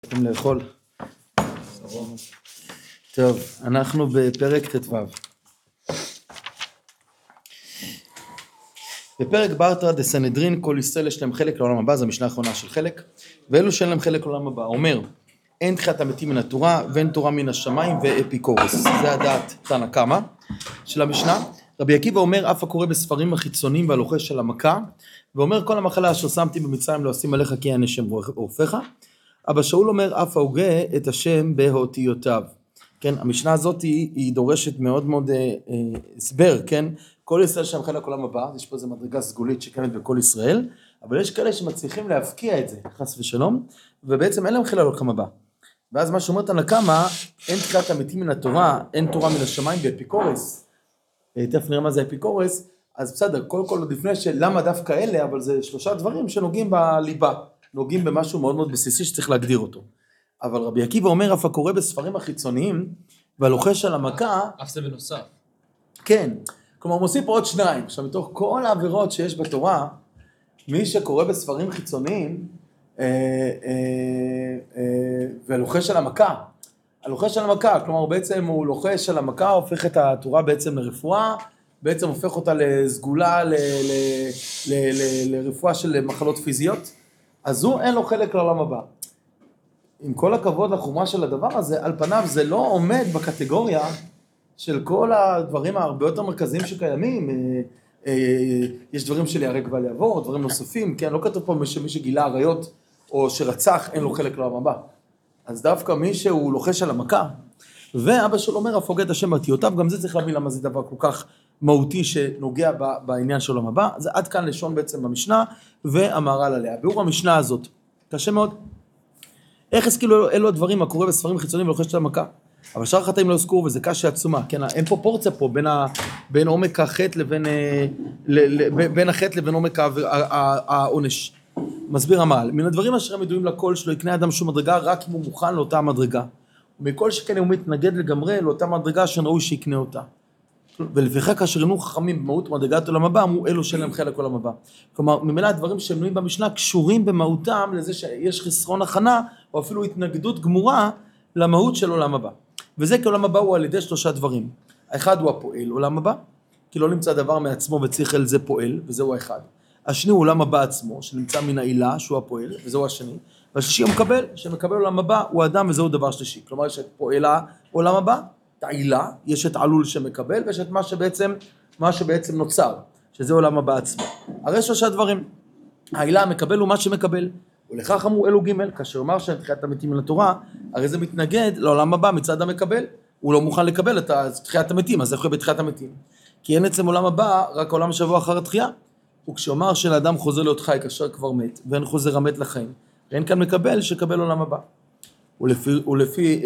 צריכים לאכול. טוב, אנחנו בפרק ט"ו. בפרק ברטרא דסנהדרין כל ישראל יש להם חלק לעולם הבא, זו המשנה האחרונה של חלק, ואלו שאין להם חלק לעולם הבא. אומר, אין תחיית המתים מן התורה ואין תורה מן השמיים ואפיקורס. זה הדעת תנא קמא של המשנה. רבי עקיבא אומר, אף הקורא בספרים החיצוניים והלוחש של המכה, ואומר כל המחלה אשר שמתי במצרים לא אשים עליך כי אין השם עורפך. אבא שאול אומר, אף ההוגה את השם באותיותיו. כן, המשנה הזאת היא דורשת מאוד מאוד הסבר, כן? כל ישראל שם חלק לעולם הבא, יש פה איזו מדרגה סגולית שקיימת בכל ישראל, אבל יש כאלה שמצליחים להפקיע את זה, חס ושלום, ובעצם אין להם חלק לעולם הבא. ואז מה שאומרת תנא קמא, אין תחיית המתים מן התורה, אין תורה מן השמיים באפיקורס. תכף נראה מה זה אפיקורס, אז בסדר, כל לפני שלמה דווקא אלה, אבל זה שלושה דברים שנוגעים בליבה. נוגעים במשהו מאוד מאוד בסיסי שצריך להגדיר אותו. אבל רבי עקיבא אומר, אף הקורא בספרים החיצוניים, והלוחש על המכה... אף זה בנוסף. כן. כלומר, הוא מוסיף עוד שניים. עכשיו, מתוך כל העבירות שיש בתורה, מי שקורא בספרים חיצוניים, והלוחש על המכה, הלוחש על המכה, כלומר, בעצם הוא לוחש על המכה, הופך את התורה בעצם לרפואה, בעצם הופך אותה לסגולה, לרפואה של מחלות פיזיות, אז הוא אין לו חלק לעולם הבא. עם כל הכבוד לחומה של הדבר הזה, על פניו זה לא עומד בקטגוריה של כל הדברים הרבה יותר מרכזיים שקיימים. יש דברים של ייהרג ואל יעבור, דברים נוספים, כן? לא כתוב פה שמי שגילה עריות או שרצח אין לו חלק לעולם הבא. אז דווקא מי שהוא לוחש על המכה, ואבא שלו אומר, אף הוגה את השם באותיותיו, גם זה צריך להבין למה זה דבר כל כך מהותי שנוגע בעניין של עולם הבא. זה עד כאן לשון בעצם במשנה והמהר"ל עליה. ביאור המשנה הזאת, קשה מאוד. איך השכילו אלו הדברים הקורא בספרים חיצוניים ולוחש על המכה? אבל שאר החטאים לא הוזכרו וזה קשה עצומה. כן, אין פרופורציה פה בין עומק החטא בין החטא לבין עומק העונש. מסביר המהר"ל. מן הדברים אשר הם ידועים לכל שלא יקנה אדם שום מדרגה רק אם הוא מוכן לאותה מדרגה. ומכל שכן הוא מתנגד לגמרי לאותה מדרגה שראוי שיקנה אותה. ולפיכך כאשר ינו חכמים במהות מדרגת עולם הבא, אמרו אלו שאין להם חלק עולם הבא. כלומר, ממילא הדברים שמנויים במשנה קשורים במהותם לזה שיש חסרון הכנה, או אפילו התנגדות גמורה למהות של עולם הבא. וזה כי עולם הבא הוא על ידי שלושה דברים. האחד הוא הפועל עולם הבא, כי לא נמצא דבר מעצמו וצריך אל זה פועל, וזהו האחד. השני הוא עולם הבא עצמו, שנמצא מן העילה, שהוא הפועל, וזהו השני. והשלישי הוא מקבל, שמקבל עולם הבא, הוא אדם וזהו דבר שלישי. כלומר, יש את פועל העולם הבא, את העילה, יש את עלול שמקבל, ויש את מה שבעצם נוצר, שזה עולם הבא עצמו. הרי שלושה דברים, העילה מקבל הוא מה שמקבל, ולכך אמרו אלו ג' כאשר אומר שאין תחיית המתים מן התורה, הרי זה מתנגד לעולם הבא מצד המקבל, הוא לא מוכן לקבל את תחיית המתים, אז איך הוא בתחיית המתים? כי אין עצם עולם הבא, רק העולם שבוע אחר התחייה, וכשאומר שלאדם חוזר להיות חי כאשר כבר מת, ואין חוזר המת לחיים, אין כאן מקבל שקבל עולם הבא. ולפי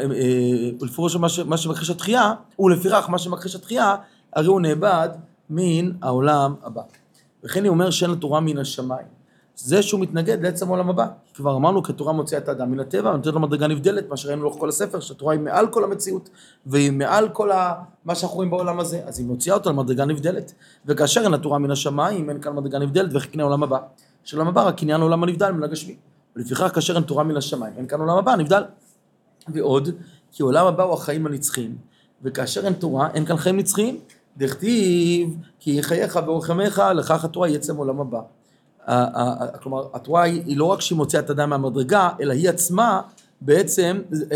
מה שמכחיש התחייה, ולפיכך מה שמכחיש התחייה, הרי הוא נאבד מן העולם הבא. וכן הוא אומר שאין לתורה מן השמיים. זה שהוא מתנגד לעצם העולם הבא. כבר אמרנו כתורה מוציאה את האדם מן הטבע, ונותנת לו מדרגה נבדלת, מה שראינו לאורך כל הספר, שהתורה היא מעל כל המציאות, והיא מעל כל מה שאנחנו רואים בעולם הזה, אז היא מוציאה אותו למדרגה נבדלת. וכאשר אין התורה מן השמיים, אין כאן מדרגה נבדלת, וכן העולם הבא. שעולם הבא רק עניין העולם הנבדל מן הגשמי. ולפיכך כאשר אין תורה מן השמיים, אין כאן עולם הבא, נבדל. ועוד, כי עולם הבא הוא החיים הנצחיים, וכאשר אין תורה, אין כאן חיים נצחיים, דכתיב, כי חייך ורחמך, לכך התורה היא עצם עולם הבא. כלומר, התורה היא לא רק שהיא מוציאה את האדם מהמדרגה, אלא היא עצמה בעצם,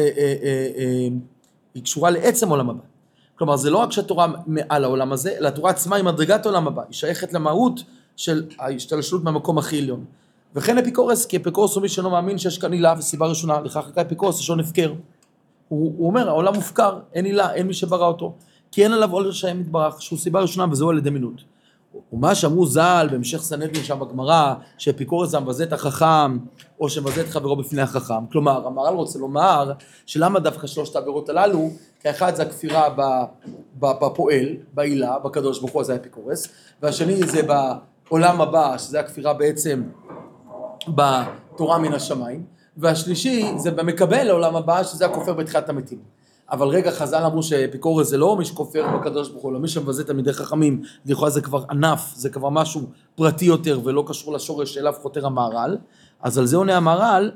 היא קשורה לעצם עולם הבא. כלומר, זה לא רק שהתורה מעל העולם הזה, אלא התורה עצמה היא מדרגת עולם הבא, היא שייכת למהות של ההשתלשלות מהמקום הכי עליון. וכן אפיקורס, כי אפיקורס הוא מי שאינו מאמין שיש כאן עילה וסיבה ראשונה, לכך אפיקורס לשון הפקר. הוא אומר, העולם מופקר, אין עילה, אין מי שברא אותו, כי אין עליו עול רשעים יתברך, שהוא סיבה ראשונה וזהו על ידי מינות. ומה שאמרו ז"ל בהמשך סנהדרין שם בגמרא, שאפיקורס זה מבזה את החכם, או שמבזה את חברו בפני החכם. כלומר, המהר"ל רוצה לומר, שלמה דווקא שלושת העבירות הללו, כי האחד זה הכפירה בפועל, בעילה, בקדוש ברוך הוא, זה אפיקורס, והשני זה בעולם הבא, שזה הכפירה בעצם בתורה מן השמיים, והשלישי זה במקבל לעולם הבא, שזה הכופר בתחיית המתים. אבל רגע, חז"ל אמרו שאפיקורס זה לא מי שכופר בקדוש ברוך הוא, לא מי שמבזה תלמידי חכמים, לכאורה זה כבר ענף, זה כבר משהו פרטי יותר ולא קשור לשורש שאליו חותר המהר"ל. אז על זה עונה המהר"ל,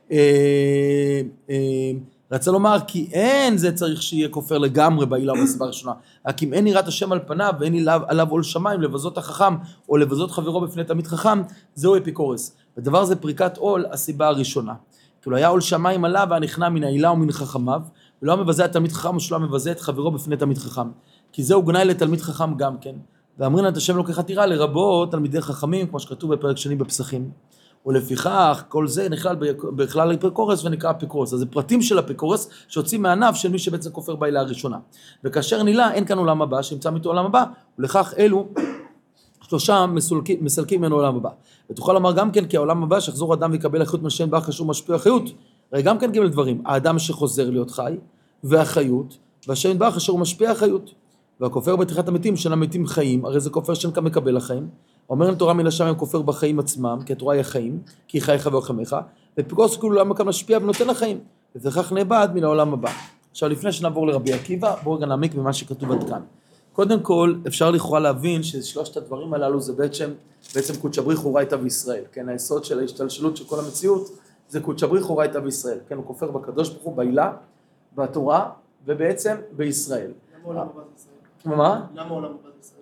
רצה לומר כי אין זה צריך שיהיה כופר לגמרי בעילה ובסיבה הראשונה, רק אם אין יראת השם על פניו ואין עליו עול שמיים לבזות החכם או לבזות חברו בפני תלמיד חכם, זהו אפיקורס. ודבר זה פריקת עול הסיבה הראשונה. כאילו היה עול שמיים עליו והנכנע מן העילה ומן חכמיו, ולא מבזה את תלמיד חכם או שלא מבזה את חברו בפני תלמיד חכם. כי זהו גנאי לתלמיד חכם גם כן. ואמרין את השם לוקח עתירה לרבות תלמידי חכמים, כמו שכתוב בפרק שני בפסחים. ולפיכך כל זה נכלל בכלל אפיקורס ונקרא אפיקורס. אז זה פרטים של אפיקורס שיוצאים מהענף של מי שבעצם כופר בעילה הראשונה. וכאשר נילה אין כאן עולם הבא שנמצא מאיתו עולם הבא, ולכך אלו שלושה מסלקים ממנו עולם הבא. ותוכל לומר גם כן כי העולם הבא שיחזור אדם ויקבל החיות מהשם ברך אשר משפיע חיות. הרי גם כן גמל דברים, האדם שחוזר להיות חי והחיות, והשם יתברך אשר הוא משפיע החיות. והכופר בתחיית המתים של המתים חיים, הרי זה כופר שאין כמקבל החיים. אומר לתורה מן השמיים כופר בחיים עצמם, כי התורה היא החיים, כי היא חייך ורחמך, ופיקורס כאילו לא מקם להשפיע ונותן לחיים, וכך נאבד מן העולם הבא. עכשיו לפני שנעבור לרבי עקיבא, בואו רגע נעמיק במה שכתוב עד כאן. קודם כל אפשר לכאורה להבין ששלושת הדברים הללו זה בעצם קודש בריך הוא רייתא וישראל, כן, היסוד של ההשתלשלות של כל המציאות זה קודש בריך הוא רייתא וישראל, כן, הוא כופר בקדוש ברוך הוא בעילה, בתורה ובעצם בישראל. למה עולם הבא בישראל? מה? למה עולם הבא בישראל?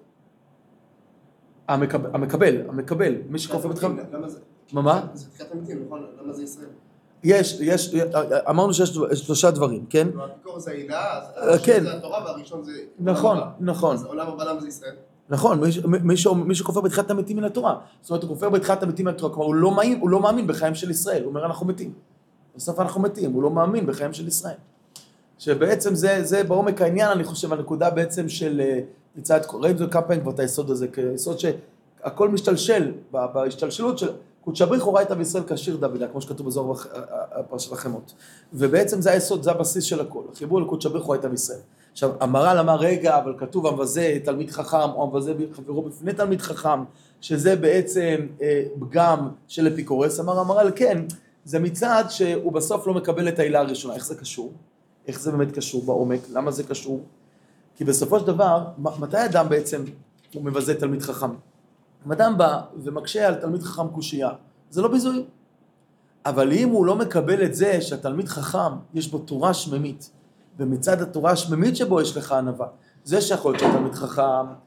המקבל, מי שכופר בתחיית... למה זה? מה? זה תחיית המתים, נכון? למה זה ישראל? אמרנו שיש שלושה דברים, כן? האפיקורס זה העילה, השני זה התורה והראשון זה... נכון. אז עולם הבא למה זה ישראל? נכון, מי שכופר בתחיית המתים מן התורה, זאת אומרת הוא כופר בתחיית המתים מן התורה, כלומר הוא לא מאמין בחיים של ישראל, הוא אומר אנחנו מתים, בסוף אנחנו מתים, הוא לא מאמין בחיים של ישראל. שבעצם זה בעומק העניין, אני חושב, הנקודה בעצם של מצד, ראינו זה כמה פעמים כבר את היסוד הזה, כיסוד שהכל משתלשל, בהשתלשלות של קודש בריך הוא רייתא וישראל כשיר דוד, כמו שכתוב בזוהר פרשת החמות. ובעצם זה היסוד, זה הבסיס של הכל, החיבור לקודש בריך הוא רייתא וישראל. עכשיו, המהר"ל אמר רגע, אבל כתוב המבזה תלמיד חכם, או המבזה חברו בפני תלמיד חכם, שזה בעצם פגם של אפיקורס, אמר המהר"ל, כן, זה מצד שהוא בסוף לא מקבל את העילה הראשונה. איך זה קשור? איך זה באמת קשור בעומק? למה זה קשור? כי בסופו של דבר, מתי אדם בעצם הוא מבזה תלמיד חכם? אם אדם בא ומקשה על תלמיד חכם קושייה, זה לא ביזוי. אבל אם הוא לא מקבל את זה שהתלמיד חכם יש בו תורה שממית, ומצד התורה השממית שבו יש לך ענווה, זה שיכול להיות שהתלמיד חכם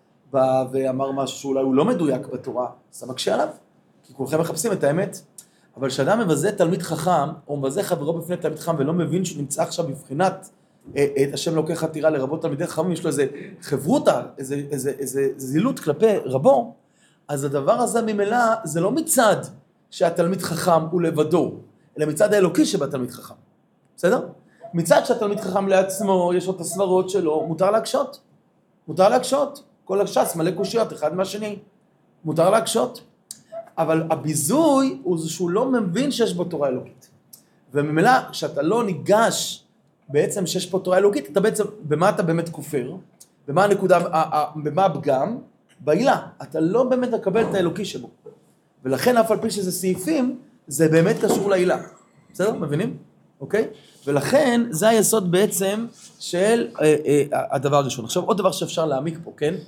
בא ואמר משהו שאולי הוא לא מדויק בתורה, אז אתה מקשה עליו, כי כולכם מחפשים את האמת. אבל כשאדם מבזה תלמיד חכם, או מבזה חברו בפני תלמיד חכם, ולא מבין שהוא נמצא עכשיו בבחינת את השם לוקח עתירה לרבות תלמידי חכמים, יש לו איזה חברותה, איזה זילות כלפי רבו, אז הדבר הזה ממילא זה לא מצד שהתלמיד חכם הוא לבדו, אלא מצד האלוקי שבתלמיד חכם. בסדר? מצד שהתלמיד חכם לעצמו, יש לו את הסברות שלו, מותר להקשות. מותר להקשות. כל הש"ס מלא קושיות, אחד מהשני. מותר להקשות. אבל הביזוי הוא שהוא לא מבין שיש בו תורה אלוקית. וממילא, כשאתה לא ניגש בעצם שיש פה תורה אלוקית, אתה בעצם, במה אתה באמת כופר? במה הנקודה, במה הפגם? בעילה. אתה לא באמת מקבל את האלוקי שבו. ולכן, אף על פי שזה סעיפים, זה באמת קשור לעילה. בסדר? מבינים? אוקיי? ולכן, זה היסוד בעצם של הדבר הראשון. עכשיו, עוד דבר שאפשר להעמיק פה, כן?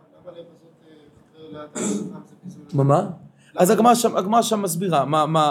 מה? אז הגמרא שם מסבירה,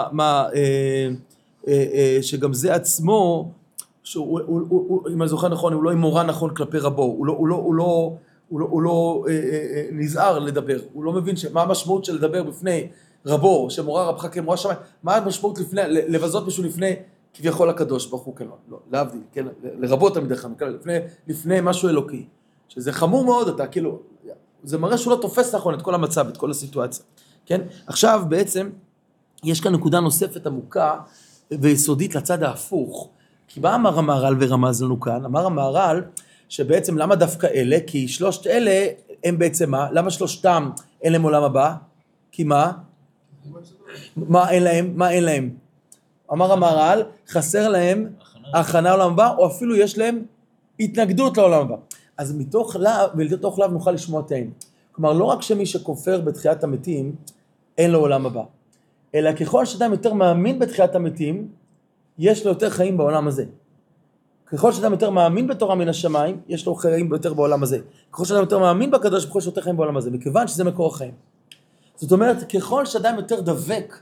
שגם זה עצמו, אם אני זוכר נכון, הוא לא מורה נכון כלפי רבו, הוא לא נזהר לדבר, הוא לא מבין מה המשמעות של לדבר בפני רבו, שמורה רבך כמורה שמיים, מה המשמעות לבזות משהו לפני כביכול הקדוש ברוך הוא, כן, לא, להבדיל, כן, לרבות תלמידי חכמים, לפני משהו אלוקי, שזה חמור מאוד, אתה כאילו, זה מראה שהוא לא תופס נכון את כל המצב, את כל הסיטואציה, כן? עכשיו בעצם יש כאן נקודה נוספת עמוקה ויסודית לצד ההפוך, כי מה אמר המהר"ל ורמז לנו כאן? אמר המהר"ל שבעצם למה דווקא אלה? כי שלושת אלה הם בעצם מה? למה שלושתם אין להם עולם הבא? כי מה? מה אין להם? מה אין להם? אמר המהר"ל, חסר להם הכנה לעולם הבא, או אפילו יש להם התנגדות לעולם הבא. אז מתוך לאו נוכל לשמוע את העין. כלומר, לא רק שמי שכופר בתחיית המתים, אין לו עולם הבא. אלא ככל שאדם יותר מאמין בתחיית המתים, יש לו יותר חיים בעולם הזה. ככל שאדם יותר מאמין בתורה מן השמיים, יש לו חיים יותר בעולם הזה. ככל שאדם יותר מאמין בקדוש ברוך הוא, יש לו יותר חיים בעולם הזה, מכיוון שזה מקור החיים. זאת אומרת, ככל שאדם יותר דבק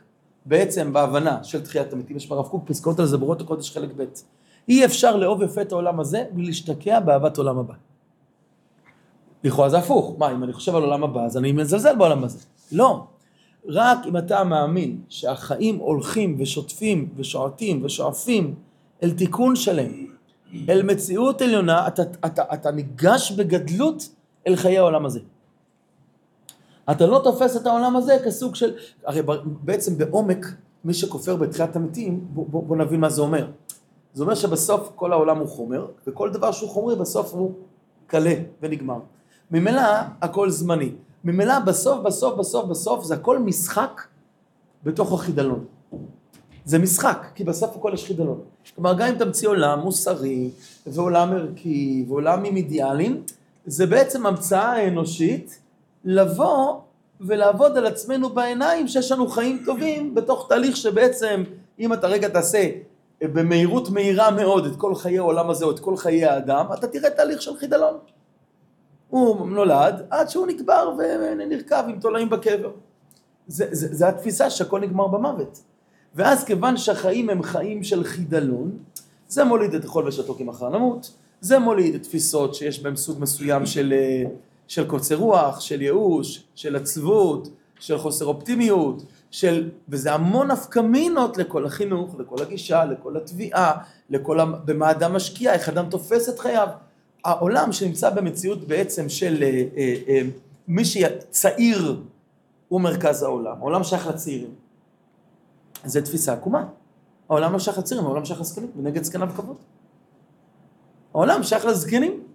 בעצם בהבנה של תחיית המתים, יש ברב קוק פסקאות על זה באורות הקודש חלק ב', אי אפשר לאהוב יפה את העולם הזה בלי להשתקע באהבת עולם הבא. לכאורה זה הפוך, מה, אם אני חושב על עולם הבא, אז אני מזלזל בעולם הזה. לא, רק אם אתה מאמין שהחיים הולכים ושוטפים ושועטים ושואפים אל תיקון שלם, אל מציאות עליונה, אתה ניגש בגדלות אל חיי העולם הזה. אתה לא תופס את העולם הזה כסוג של, הרי בעצם בעומק, מי שכופר בתחיית המתים, בוא נבין מה זה אומר. זה אומר שבסוף כל העולם הוא חומר, וכל דבר שהוא חומרי בסוף הוא קלה ונגמר. ממילא הכל זמני. ממילא בסוף זה הכל משחק בתוך החידלון. זה משחק, כי בסוף הכל יש חידלון. כלומר, גם אם תמציא עולם מוסרי, ועולם ערכי, ועולם עם אידיאלים, זה בעצם המצאה האנושית לבוא ולעבוד על עצמנו בעיניים שיש לנו חיים טובים, בתוך תהליך שבעצם, אם אתה רגע תעשה במהירות מהירה מאוד את כל חיי העולם הזה, או את כל חיי האדם, אתה תראה תהליך של חידלון. הוא נולד עד שהוא נקבר ונרכב עם תולעים בקבר. זה התפיסה שהכל נגמר במוות. ואז כיוון שהחיים הם חיים של חידלון, זה מוליד את אכול ושתוק עם אחר נמות, זה מוליד את תפיסות שיש בהם סוג מסוים של קוצר רוח, של ייאוש, של עצבות, של חוסר אופטימיות, וזה המון הפקמינות לכל החינוך, לכל הגישה, לכל התביעה, במה אדם משקיע, איך אדם תופס את חייו. העולם שנמצא במציאות בעצם של מי שצעיר הוא מרכז העולם, העולם שייך לצעירים. זה תפיסה עקומה. העולם לא שייך לצעירים, העולם שייך לזקנים, ונגד זקניו כבוד. העולם שייך לזקנים.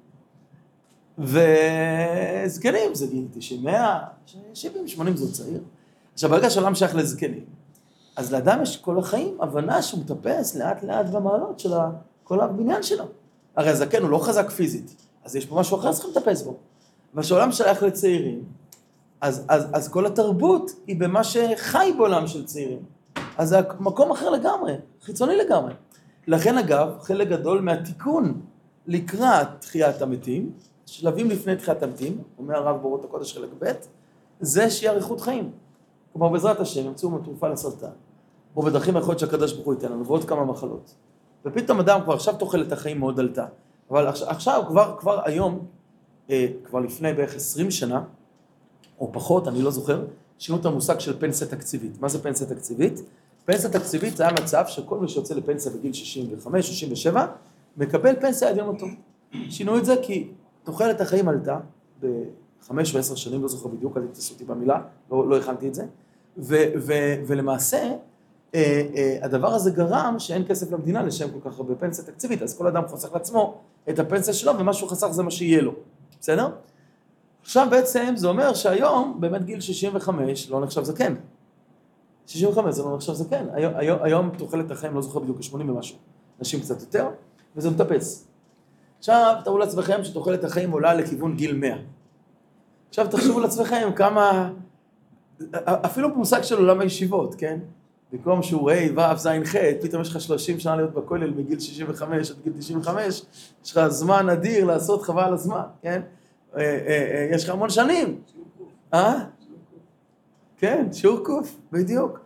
וזקנים זה גיל 90, 100, 70, 80 זה צעיר. עכשיו ברגע שהעולם שייך לזקנים, אז לאדם יש כל החיים הבנה שהוא מטפס לאט לאט במעלות של כל הבניין שלו. הרי הזקן הוא לא חזק פיזית, אז יש פה משהו אחר שצריכים לטפס בו. והשעולם שייך לצעירים, אז כל התרבות היא במה שחי בעולם של צעירים. אז זה מקום אחר לגמרי, חיצוני לגמרי. לכן אגב, חלק גדול מהתיקון לקראת תחיית המתים, שלבים לפני תחיית המתים, אומר הרב באורות הקודש חלק ב', זה שיהיה אריכות חיים. כלומר בעזרת השם, ימצאו תרופה לסרטן, או בדרכים היכולות שהקדוש ברוך הוא ייתן לנו, ועוד כמה מחלות. ופתאום אדם כבר עכשיו תוחלת החיים מאוד עלתה. אבל עכשיו כבר היום, כבר לפני בערך 20 שנה, או פחות, אני לא זוכר, שינו את המושג של פנסיה תקציבית. מה זה פנסיה תקציבית? פנסיה תקציבית זה היה מצב שכל מי שיוצא לפנסיה בגיל 65, 67, מקבל פנסיה עד יום אותו. שינו את זה כי תוחלת החיים עלתה ב5 או 10 שנים, לא זוכר בדיוק, אל תתפסו אותי במילה, לא הכנתי את זה, ולמעשה, הדבר הזה גרם שאין כסף למדינה לשם כל כך הרבה פנסיה תקציבית, אז כל אדם חוסך לעצמו את הפנסיה שלו, ומה שהוא חסך זה מה שיהיה לו, בסדר? עכשיו בעצם זה אומר שהיום, באמת גיל 65 לא נחשב זקן. 65 זה לא נחשב זקן. היום תוחלת החיים לא זוכר בדיוק 80 ומשהו. נשים קצת יותר, וזה מטפס. עכשיו תראו לעצמכם שתוחלת החיים עולה לכיוון גיל 100. עכשיו תחשבו לעצמכם כמה, אפילו במושג של עולם הישיבות, כן? במקום שהוא ראה, ו' ז' ח', פתאום יש לך 30 שנה להיות בכולל מגיל 65 עד גיל 95, יש לך זמן אדיר לעשות חבל על הזמן, כן? יש לך המון שנים. כן, שיעור קוף, בדיוק.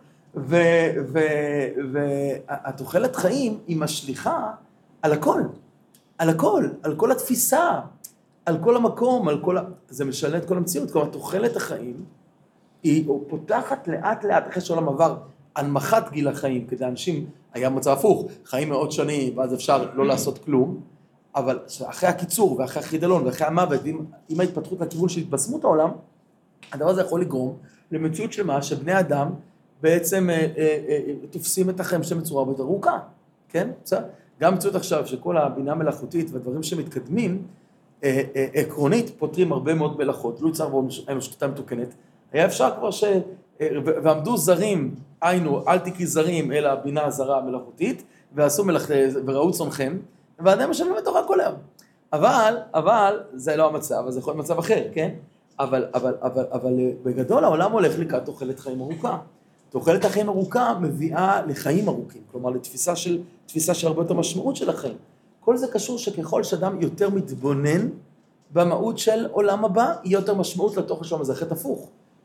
והתוחלת חיים היא משליכה על הכל, על כל התפיסה, על כל המקום, זה משנה את כל המציאות. כלומר, תוחלת החיים היא פותחת לאט לאט, אחרי שעולם עבר, הנמכת גיל החיים, כדי אנשים, היה מצב הפוך, חיים מאוד שנים, ואז אפשר לא לעשות כלום, אבל אחרי הקיצור, ואחרי החידלון, ואחרי המוות, עם ההתפתחות לכיוון של התבשמות העולם, הדבר הזה יכול לגרום למציאות של מה שבני אדם בעצם תופסים את החיים שלהם בצורה הרבה יותר ארוכה, כן? בסדר? גם מציאות עכשיו שכל הבינה המלאכותית והדברים שמתקדמים, עקרונית פותרים הרבה מאוד מלאכות, לא יצר האנושית המתוקנת, היה אפשר כבר ועמדו זרים, היינו, אל תקי זרים, אלא הבינה הזרה המלאכותית, ועשו וראו צונכם, ואדם משלמים את תורה כל היום. אבל זה לא המצב, אז זה יכול להיות מצב אחר, כן? אבל בגדול העולם הולך לקראת תוחלת חיים ארוכה. תוחלת החיים ארוכה מביאה לחיים ארוכים, כלומר לתפיסה של הרבה יותר משמעות של החיים. כל זה קשור שככל שאדם יותר מתבונן במהות של עולם הבא, יהיה יותר משמעות לתוך השלום הזה, חטא הפוך.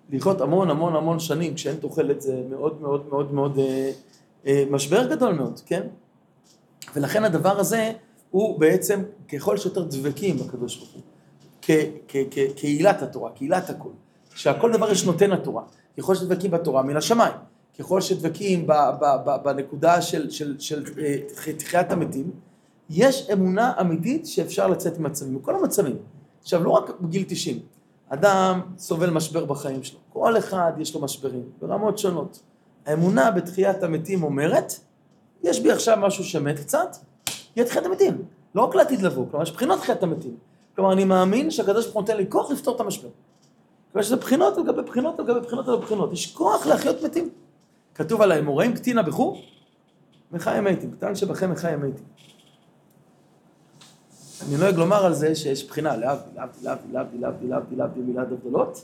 לחיות המון המון המון שנים, כשאין תוחלת זה מאוד מאוד מאוד מאוד משבר גדול מאוד, כן? ולכן הדבר הזה הוא בעצם ככל שיותר דבקים בקדוש ברוך הוא, כקהילת התורה, קהילת הכל, שהכל דבר יש נותן התורה, ככל שדבקים בתורה מן השמיים, ככל שדבקים בנקודה של תחיית המתים, יש אמונה אמיתית שאפשר לצאת ממצבים, מכל המצבים. עכשיו, לא רק בגיל 90, אדם סובל משבר בחיים שלו, כל אחד יש לו משברים, ברמות שונות. האמונה בתחיית המתים אומרת, יש בי עכשיו משהו שמת קצת, יהיה תחיית המתים, לא רק לעתיד לבוא, כלומר, יש בחינות תחיית המתים. כלומר, אני מאמין שהקדוש ברוך הוא נותן לי כוח לפתור את המשבר. כלומר, שזה בחינות על גבי בחינות על גבי בחינות על גבי בחינות, יש כוח להחיות מתים. כתוב עליהם, מוראים קטינה בכו, מחיים מתים, קטן שבכם מחיים מתים. אני נוהג לומר על זה שיש בחינה, להבדיל מילה הבדלות,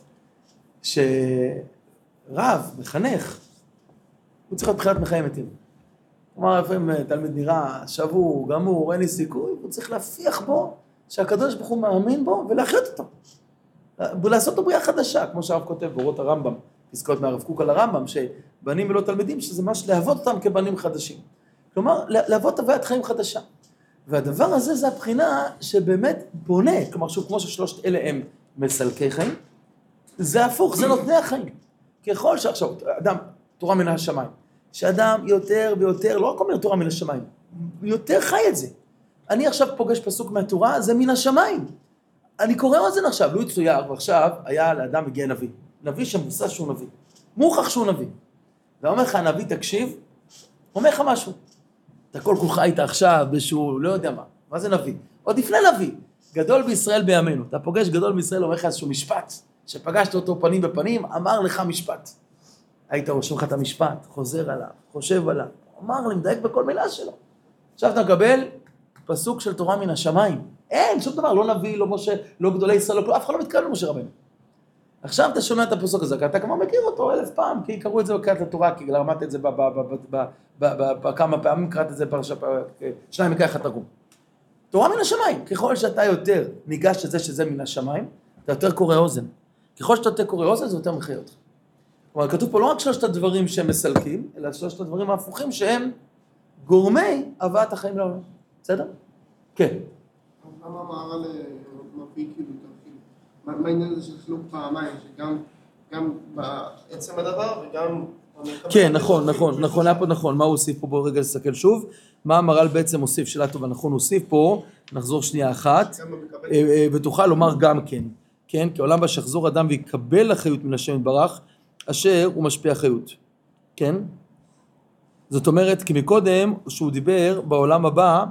שרב, מחנך, הוא צריך להיות בחינת מחיים מתים. כלומר, לפעמים תלמיד נראה שבור, גמור, אין לי סיכוי, הוא צריך להפיח בו, שהקדוש ברוך הוא מאמין בו ולהחיות אותו. ולעשות לו בריאה חדשה, כמו שהרב כותב באורות הרמב"ם, פסקאות מהרב קוק על הרמב"ם, שבנים ולא תלמידים, שזה ממש להוות אותם כבנים חדשים. כלומר, להוות הוויית חיים חדשה. והדבר הזה זה הבחינה שבאמת בונה, כלומר, שוב, כמו ששלושת אלה הם מסלקי חיים, זה הפוך, זה נותני החיים. ככל שעכשיו, אדם, תורה מן השמיים, שאדם יותר ויותר, לא רק אומר תורה מן השמיים, יותר חי את זה. אני עכשיו פוגש פסוק מהתורה, זה מן השמיים. אני קורא על זה עכשיו, לא יצויר, ועכשיו היה לאדם מגיע נביא. נביא שמבוסס שהוא נביא. מוכח שהוא נביא. ואומר לך, הנביא תקשיב, אומר לך משהו. אתה כל כולך היית עכשיו בשביל, לא יודע מה. מה זה נביא? עוד לפני נביא. גדול בישראל בימינו. אתה פוגש גדול בישראל, אומר לך איזשהו משפט, שפגשת אותו פנים בפנים, אמר לך משפט. היית רושם לך את המשפט, חוזר עליו, חושב עליו. אמר לי, מדייק בכל מילה שלו. עכשיו אתה מקבל פסוק של תורה מן השמיים. אין, שום דבר, לא נביא, לא משה, לא גדולי ישראל, לא, אף אחד לא מתקרב למשה רבנו. עכשיו אתה שומע את הפסוק הזה, כי אתה כבר מכיר אותו 1000 פעם, כי קראו את זה בקריאת התורה, כי למדת את זה בכמה פעמים, קראת את זה פרשה, 2 מקרא אחד תרגום. תורה מן השמיים, ככל שאתה יותר ניגש לזה שזה מן השמיים, אתה יותר קורא אוזן. ככל שאתה יותר קורא אוזן, זה יותר מחיה אותך. כלומר, כתוב פה לא רק 3 הדברים שהם מסלקים, אלא 3 הדברים ההפוכים שהם גורמי הבאת החיים לעולם. בסדר? כן. למה המהר"ל מביא כאילו מה העניין הזה של חילוק פעמיים, שגם בעצם הדבר וגם... כן, נכון, היה פה נכון, מה הוא הוסיף פה? בואו רגע לסתכל שוב, מה המהר"ל בעצם הוסיף, שאלה טובה, נכון, הוא הוסיף פה, נחזור שנייה אחת, ותוכל לומר גם כן, כי עולם בשחזור אדם ויקבל החיות מן השם יתברך, אשר הוא משפיע חיות, כן? זאת אומרת, כי מקודם, שהוא דיבר בעולם הבא,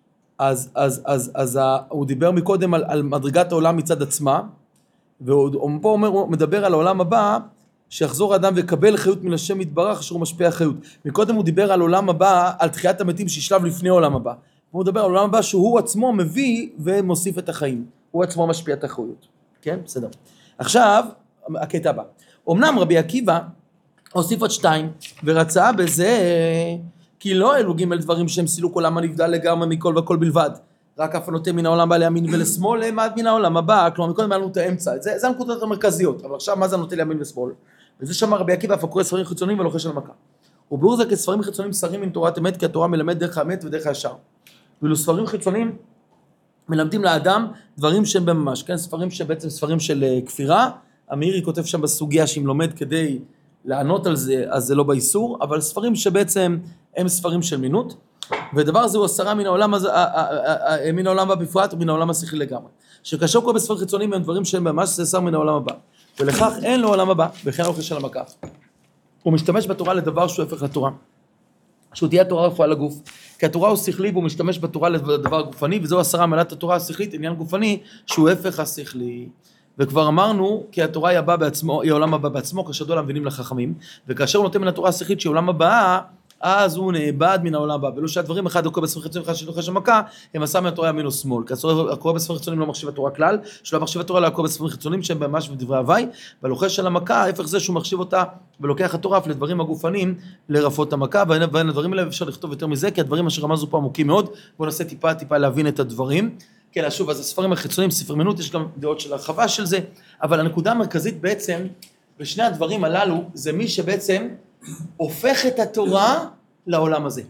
אז הוא דיבר מקודם על מדרגת העולם מצד עצמה, ופה הוא מדבר על העולם הבא, שיחזור האדם ויקבל חיות מן השם יתברך, אשר הוא משפיע חיות. מקודם הוא דיבר על עולם הבא, על תחיית המתים שישלב לפני העולם הבא. הוא מדבר על עולם הבא שהוא עצמו מביא ומוסיף את החיים. הוא עצמו משפיע את החיות. כן? בסדר. עכשיו, הקטע הבא. אמנם רבי עקיבא הוסיף עוד 2, ורצה בזה, כי לא אלו ג' דברים שהם סילוק עולם הנבדל לגמרי מכל וכל בלבד. רק אף נוטה מן העולם הבא לימין ולשמאל, למד מן העולם הבא, כלומר מקודם היה לנו את האמצע. זה הנקודות המרכזיות, אבל עכשיו מה זה נוטה לימין ושמאל? וזה שאמר רבי עקיבא, אף הקורא ספרים חיצוניים ולוחש על מכה. וביאור זה כספרים חיצוניים שרים מן תורת אמת, כי התורה מלמד דרך האמת ודרך הישר. ואילו ספרים חיצוניים מלמדים לאדם דברים שהם בממש, כן? ספרים שבעצם ספרים של כפירה, המאירי כותב שם בסוגיה שאם לומד כדי לענות על זה, אז זה לא באיסור, אבל ספרים שבעצם הם ספרים של מינות, ודבר הזה הוא 10 מן העולם הזה, מן העולם הבא בפרט ומן העולם השכלי לגמרי. שכאשר כל בספרים חיצוניים הם דברים שהם ממש 10 מן העולם הבא, ולכך אין לו עולם הבא, וכן הולך של המקף. הוא משתמש בתורה לדבר שהוא הפך לתורה. שהוא תהיה התורה רפואה לגוף, כי התורה הוא שכלי והוא משתמש בתורה לדבר גופני, וזהו 10 מעלת התורה השכלית, עניין גופני שהוא הפך השכלי. וכבר אמרנו כי התורה היא העולם הבא בעצמו, כאשר דולה מבינים לחכמים, וכאשר הוא נותן מן התורה השכלית שהיא עולם הבא, אז הוא נאבד מן העולם הבא, ולא שהדברים אחד הוא קורא בספרים חיצוניים, אחד שלוחש המכה, הם עשה מן התורה ימין או שמאל, כי הקורא בספרים חיצוניים לא מחשיב התורה כלל, שלא מחשיב התורה לא קורא בספרים חיצוניים שהם ממש בדברי הווי, והלוחש של המכה, ההפך זה שהוא מחשיב אותה ולוקח התורה אף לדברים הגופניים לרפות המכה, ואין הדברים האלה אפשר לכתוב יותר מזה, כי הדברים אשר רמזו פה עמוקים מאוד, בואו נעשה טיפה להבין את הדברים. כן, שוב, אז הספרים החיצוניים, ספר מינות, יש גם דעות של הרחבה של זה, אבל הנקודה המרכזית בעצם, ושני הדברים הללו זה מי שבעצם הופך את התורה לעולם הזה.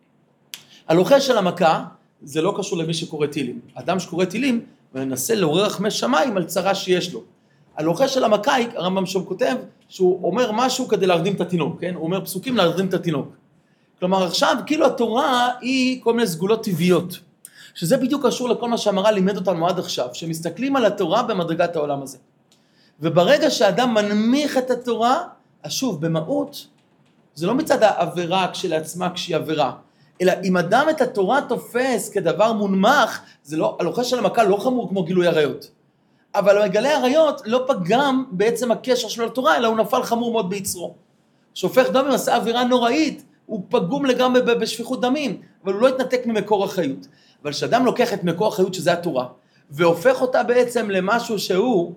הלוחש של המכה זה לא קשור למי שקורא תהילים. אדם שקורא תהילים מנסה לעורר רחמי שמיים על צרה שיש לו. הלוחש של המכה, הרמב"ם שם כותב שהוא אומר משהו כדי להרדים את התינוק, כן? הוא אומר פסוקים להרדים את התינוק. כלומר עכשיו כאילו התורה היא כל מיני סגולות טבעיות, שזה בדיוק קשור לכל מה שהמהר"ל לימד אותנו עד עכשיו, שמסתכלים על התורה במדרגת העולם הזה. וברגע שאדם מנמיך את התורה, אז שוב, במהות, זה לא מצד העבירה כשלעצמה כשהיא עבירה, אלא אם אדם את התורה תופס כדבר מונמך, זה לא, הלוחש של המכה לא חמור כמו גילוי עריות. אבל מגלה עריות לא פגם בעצם הקשר שלו לתורה, אלא הוא נפל חמור מאוד ביצרו. שופך דמים עשה עבירה נוראית, הוא פגום לגמרי בשפיכות דמים, אבל הוא לא התנתק ממקור החיות. אבל כשאדם לוקח את מקור החיות שזה התורה, והופך אותה בעצם למשהו שהוא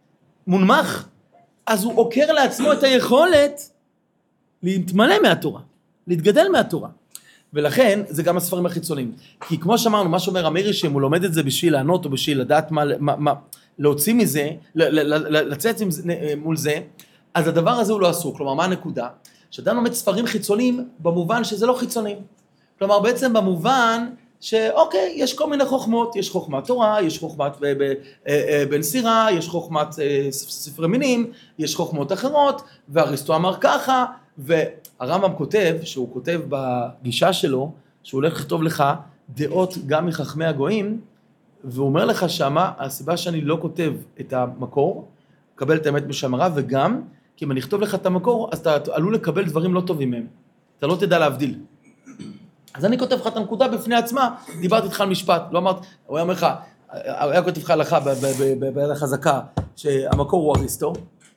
מונמך, אז הוא עוקר לעצמו את היכולת להתמלא מהתורה, להתגדל מהתורה. ולכן זה גם הספרים החיצוניים. כי כמו שאמרנו, מה שאומר המאיר שאם הוא לומד את זה בשביל לענות או בשביל לדעת מה להוציא מזה, לצאת מול זה, אז הדבר הזה הוא לא אסור. כלומר, מה הנקודה? שאדם לומד ספרים חיצוניים במובן שזה לא חיצוניים. כלומר, בעצם במובן שאוקיי, יש כל מיני חוכמות, יש חוכמת תורה, יש חוכמת בן סירה, יש חוכמת ספרי מינים, יש חוכמות אחרות, ואריסטו אמר ככה, והרמב"ם כותב, שהוא כותב בגישה שלו, שהוא הולך לכתוב לך דעות גם מחכמי הגויים, והוא אומר לך שמה, הסיבה שאני לא כותב את המקור, קבל את האמת משמרה, וגם, כי אם אני אכתוב לך את המקור, אז אתה עלול לקבל דברים לא טובים מהם. אתה לא תדע להבדיל. אז אני כותב לך את הנקודה בפני עצמה, דיברתי איתך על משפט, לא אמרת, הוא היה אומר לך, הוא היה כותב לך הלכה ביד החזקה, שהמקור הוא אריסטו,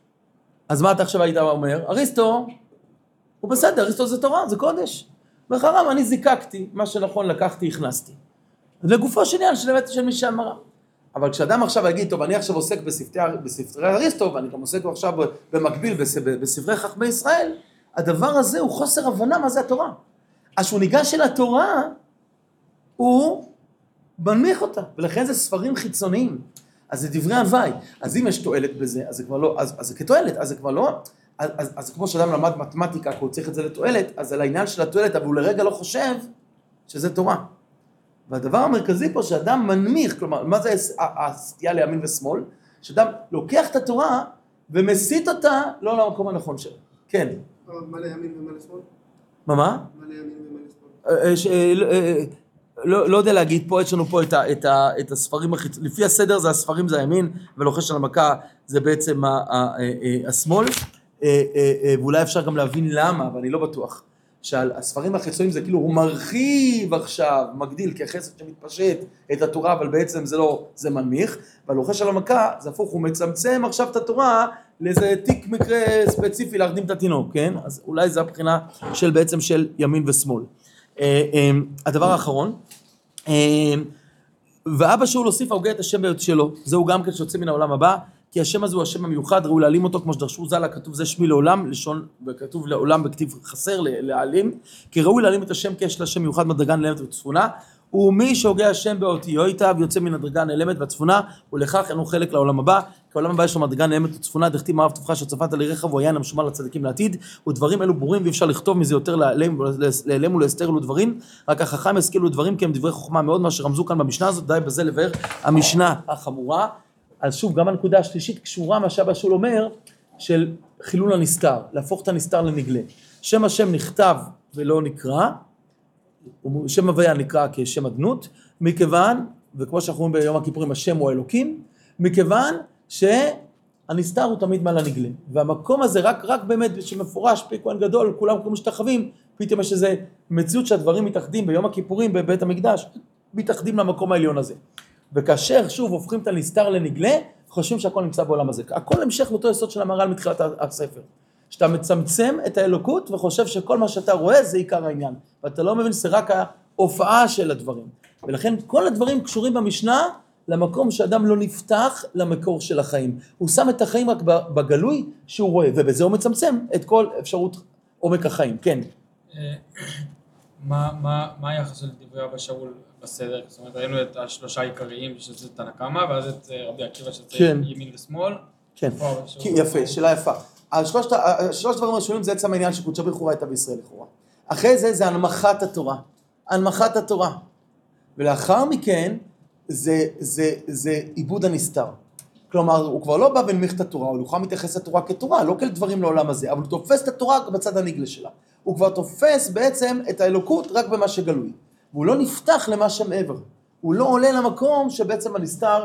אז מה אתה עכשיו היית אומר? אריסטו, הוא בסדר, אריסטו זה תורה, זה קודש. ואחריו אני זיקקתי, מה שנכון לקחתי, הכנסתי. לגופו של עניין של אמת של מי שאמרה. אבל כשאדם עכשיו יגיד, טוב, אני עכשיו עוסק בספרי אריסטו, ואני גם עוסק עכשיו במקביל בספרי חכמי ישראל, הדבר הזה הוא חוסר הבנה מה זה התורה. אז שהוא ניגש אל התורה, הוא מנמיך אותה, ולכן זה ספרים חיצוניים. אז זה דברי הוואי. אז אם יש תועלת בזה, אז זה כבר לא, אז זה כתועלת, אז זה כבר לא, אז כמו שאדם למד מתמטיקה, כי הוא צריך את זה לתועלת, אז על העניין של התועלת, אבל הוא לרגע לא חושב שזה תורה. והדבר המרכזי פה שאדם מנמיך, כלומר, מה זה הסטייה לימין ושמאל? שאדם לוקח את התורה ומסית אותה לא למקום הנכון שלו. כן. מה לימין ומה לשמאל? מה? מה לימין ומה לשמאל? לא יודע להגיד פה, יש לנו פה את הספרים, לפי הסדר זה הספרים זה הימין, ולוחש של המכה זה בעצם השמאל, ואולי אפשר גם להבין למה, אבל אני לא בטוח. שהספרים החיצוניים זה כאילו הוא מרחיב עכשיו, מגדיל כחסד שמתפשט את התורה, אבל בעצם זה לא, זה מנמיך, והלוחש של המכה זה הפוך, הוא מצמצם עכשיו את התורה לאיזה תיק מקרה ספציפי להרדים את התינוק, כן? אז אולי זה הבחינה של בעצם של ימין ושמאל. הדבר האחרון, ואבא שאול הוסיף ההוגה את השם שלו, זהו גם כן שיוצא מן העולם הבא, כי השם הזה הוא השם המיוחד, ראוי להעלים אותו, כמו שדרשו ז"ל, כתוב זה שמי לעולם, לשון, וכתוב לעולם בכתיב חסר להעלים, כי ראוי להעלים את השם, כי יש לשם מיוחד מדרגה נעלמת וצפונה, ומי שהוגה השם באותיותיו יוצא מן הדרגה הנעלמת והצפונה, ולכך אינו חלק לעולם הבא, כי העולם הבא יש לו מדרגה נעלמת וצפונה, דכתיב מערב תבחר שצפת עלי רכב, הוא היין המשומר לצדיקים לעתיד, ודברים אלו ברורים ואי אפשר לכתוב מזה יותר להיעלם ולהסתר אלו דברים, רק החכם ישכילו דברים כי הם דברי חוכמה מאוד, מה שרמזו כאן במשנה הזאת, די בזה לבאר המשנה החמורה. אז שוב, גם הנקודה השלישית קשורה מה שאבא שאול אומר, של חילול הנסתר, להפוך את הנסתר לנגלה. שם השם נכתב ולא נקרא, שם הוויה נקרא כשם אדנות, מכיוון, וכמו שאנחנו אומרים ביום הכיפורים, השם הוא האלוקים, מכיוון שהנסתר הוא תמיד מעל הנגלה. והמקום הזה, רק באמת שמפורש, פי כהן גדול, כולם כמו משתחווים, פתאום יש איזו מציאות שהדברים מתאחדים ביום הכיפורים בבית המקדש, מתאחדים למקום העליון הזה. וכאשר שוב הופכים את הנסתר לנגלה, חושבים שהכל נמצא בעולם הזה. הכל המשך לאותו יסוד של המהר"ל מתחילת הספר. שאתה מצמצם את האלוקות וחושב שכל מה שאתה רואה זה עיקר העניין. ואתה לא מבין שזה רק ההופעה של הדברים. ולכן כל הדברים קשורים במשנה למקום שאדם לא נפתח למקור של החיים. הוא שם את החיים רק בגלוי שהוא רואה, ובזה הוא מצמצם את כל אפשרות עומק החיים. כן. מה היחס של דברי אבא שאול בסדר? זאת אומרת, ראינו את השלושה העיקריים שזה תנא קמא, ואז את רבי עקיבא שזה ימין ושמאל. כן, יפה, שאלה יפה. שלושת דברים ראשונים זה עצם העניין שקודשא בריך הוא הייתה בישראל לכאורה. אחרי זה הנמכת התורה. הנמכת התורה. ולאחר מכן זה עיבוד הנסתר. כלומר, הוא כבר לא בא ונמך את התורה, הוא יכול מתייחס לתורה כתורה, לא כאל דברים לעולם הזה, אבל הוא תופס את התורה בצד הנגלה שלה. הוא כבר תופס בעצם את האלוקות רק במה שגלוי. והוא לא נפתח למה שמעבר. הוא לא עולה למקום שבעצם הנסתר,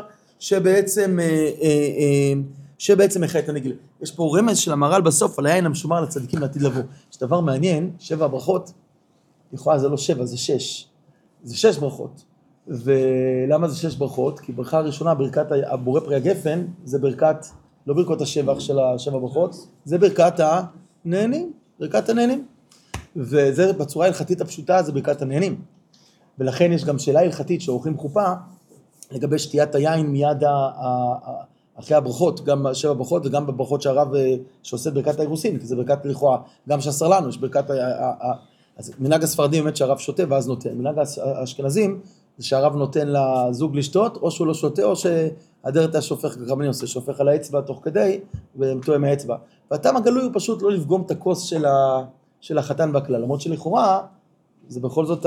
שבעצם מחיה את הנגלה. יש פה רמז של המהר"ל בסוף, על היין המשומר לצדיקים לעתיד לבוא. יש דבר מעניין, 7 ברכות, לכאורה זה לא 7, זה 6. זה 6 ברכות. ולמה זה 6 ברכות? כי ברכה הראשונה, ברכת הבורא פרי הגפן, זה ברכת, לא ברכות השבח של 7 ברכות, זה ברכת הנהנים, ברכת הנהנים. וזה בצורה ההלכתית הפשוטה, זה ברכת הנהנים. ולכן יש גם שאלה הלכתית שעורכים חופה, לגבי שתיית היין מיד אחרי הברכות, גם 7 ברכות וגם בברכות שהרב שעושה ברכת האירוסין, כי זה ברכת לכאורה, גם שאסר לנו, יש ברכת, אז מנהג הספרדים באמת שהרב שותה ואז נותן, מנהג האשכנזים זה שהרב נותן לזוג לשתות, או שהוא לא שותה, או שהדרת השופך, ככה אני עושה, שופך על האצבע תוך כדי, ומתואם האצבע. והטעם הגלוי הוא פשוט לא לפגום את הכוס של החתן והכלה, למרות שלכאורה, זה בכל זאת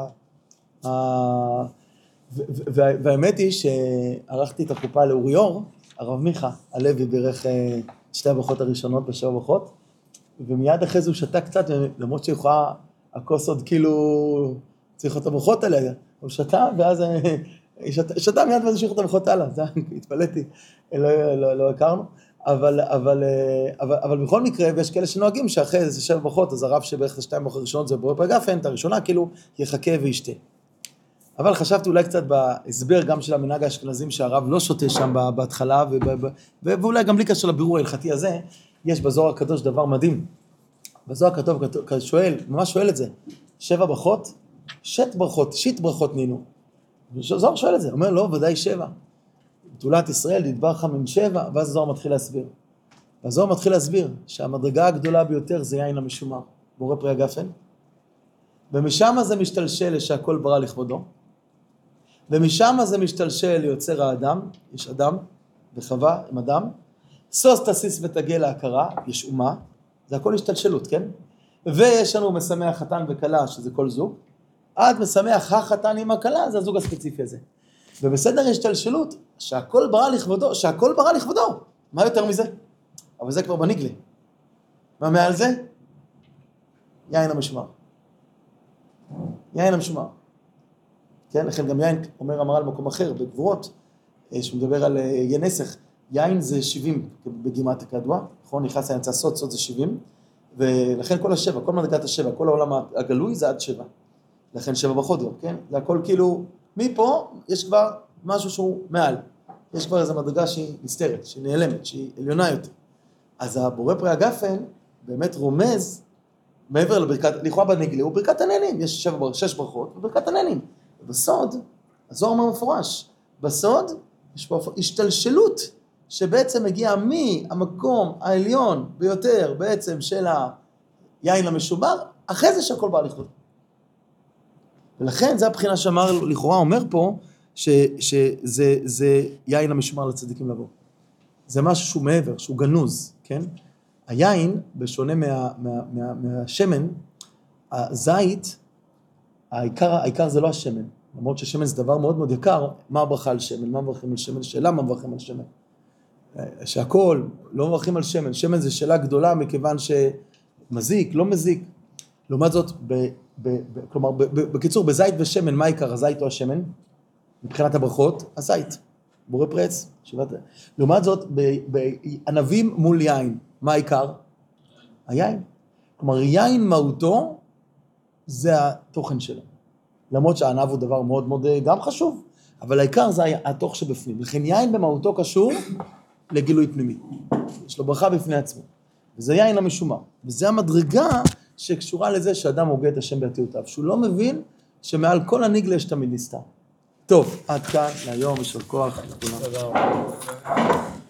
והאמת היא שערכתי את החופה לאורי אור, הרב מיכה הלוי בירך 2 הברכות הראשונות ב7 ברכות, ומיד אחרי זה הוא שתה קצת, למרות שיכולה הכוס עוד כאילו צריך את הברכות עליה, הוא שתה ואז שתה מיד ואז שייך את הברכות עליה, התפלאתי, לא הכרנו, אבל בכל מקרה, ויש כאלה שנוהגים שאחרי זה 7 ברכות, אז הרב שבערך 2 ברכות הראשונות זה בורא פרי הגפן, את הראשונה כאילו יחכה וישתה. אבל חשבתי אולי קצת בהסבר גם של המנהג האשכנזים שהרב לא שותה שם בהתחלה, ואולי גם בלי קשר לבירור ההלכתי הזה, יש בזוהר הקדוש דבר מדהים. בזוהר הכתוב שואל, ממש שואל את זה, 7 ברכות, 6 ברכות, 6 ברכות נינו. זוהר שואל את זה, אומר לא, ודאי 7. בתולת ישראל נדבך מן 7, ואז זוהר מתחיל להסביר. והזוהר מתחיל להסביר שהמדרגה הגדולה ביותר זה יין המשומר, בורא פרי הגפן, ומשם זה משתלשל שהכל ברא לכבודו, ומשם זה משתלשל ליוצר האדם, יש אדם וחווה עם אדם, סוס תסיס ותגל להכרה, יש אומה, זה הכל השתלשלות, כן? ויש לנו משמח חתן וכלה, שזה כל זוג, עד משמח החתן עם הכלה, זה הזוג הספציפי הזה. ובסדר השתלשלות, שהכל ברא לכבודו, מה יותר מזה? אבל זה כבר בנגלה. מה מעל זה? יין המשומר. יין המשומר. כן, לכן גם יין, אומר המהר"ל במקום אחר, בגבורות, שמדבר על ינסך, יין זה 70 בגימטריה כידוע, נכון? נכנס לאמצע סוד, סוד זה 70, ולכן כל 7, כל מדרגת 7, כל העולם הגלוי זה עד 7. לכן 7 ברכות, כן? זה הכל כאילו, מפה יש כבר משהו שהוא מעל. יש כבר איזו מדרגה שהיא נסתרת, שהיא נעלמת, שהיא עליונה יותר. אז הבורא פרי הגפן באמת רומז, מעבר לברכת, לכאורה בנגלה, הוא ברכת הנהנים, יש 6 ברכות, וברכת הנהנים. ובסוד, הזוהר אומר מפורש, בסוד יש פה השתלשלות, שבעצם מגיעה מהמקום העליון ביותר בעצם של היין המשומר, אחרי זה שהכל בא לכבודו. ולכן זה הבחינה שאמר, לכאורה אומר פה, שזה יין המשומר לצדיקים לבוא. זה משהו שהוא מעבר, שהוא גנוז, כן? היין, בשונה מהשמן, הזית, העיקר זה לא השמן. למרות ששמן זה דבר מאוד מאוד יקר, מה הברכה על שמן? מה מברכים על שמן? שאלה מה מברכים על שמן? שהכל, לא מברכים על שמן. שמן זה שאלה גדולה מכיוון שמזיק, לא מזיק. לעומת זאת, כלומר, בקיצור, בזית ושמן, מה העיקר? הזית או השמן? מבחינת הברכות, הזית. בורא פרץ. לעומת זאת, בענבים מול יין, מה העיקר? היין. כלומר, יין מהותו, זה התוכן שלו. למרות שהענב הוא דבר מאוד מאוד גם חשוב, אבל העיקר זה התוך שבפנים. לכן יין במהותו קשור לגילוי פנימי. יש לו ברכה בפני עצמו. וזה יין המשומר. וזה המדרגה שקשורה לזה שאדם הוגה את השם באותיותיו. שהוא לא מבין שמעל כל הנגלה יש תמיד נסתר. טוב, עד כאן להיום, יישר כוח. תודה רבה.